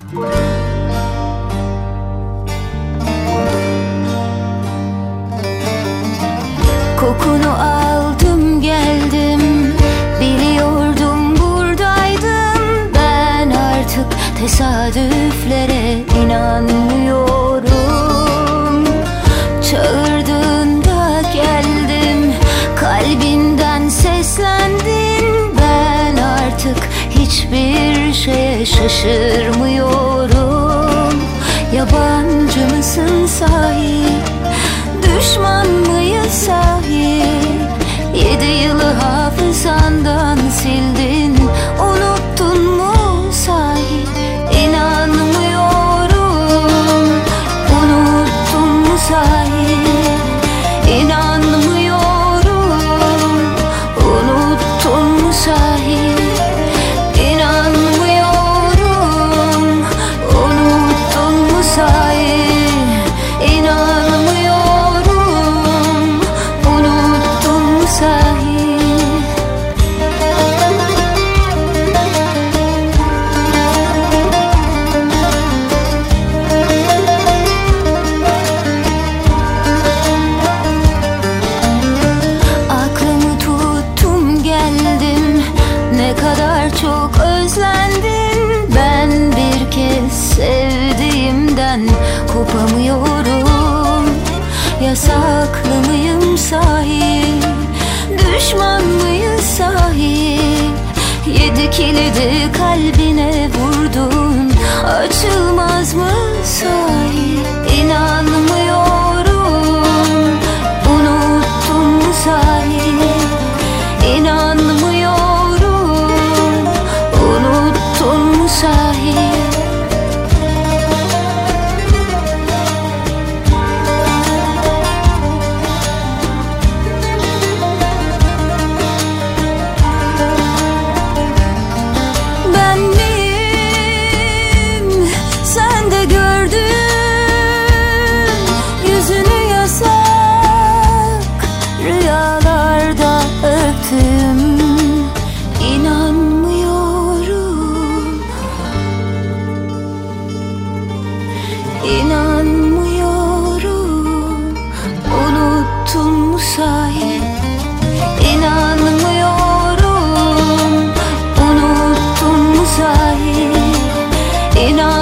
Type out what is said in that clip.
Kokunu aldım geldim, biliyordum buradaydın. Ben artık tesadüflere inanmıyorum. Çağırdığında geldim, kalbinden seslendin. Ben artık hiçbir şeye şaşırmıyorum. Yabancı mısın sahi? Düşman mıyız sahi? 7 yılı hafızandan sildin, unuttun mu sahi? İnanmıyorum, unuttun mu sahi? İnanmıyorum, unuttun mu sahi? İnanmıyorum, unuttun mu sahi? Aklımı tuttum geldim, ne kadar çok özlendim. Ben bir kez sevdiğimden kopamıyorum. Yasaklı mıyım sahi? Düşman mıyız sahi? 7 kilidi kalbine vurdun, açılmaz mı sahi? İnanmıyorum, unuttun mu sahi? İnanmıyorum, unuttun mu sahi? İnanmıyorum, unuttun mu sahi? İnanmıyorum, unuttun mu sahi?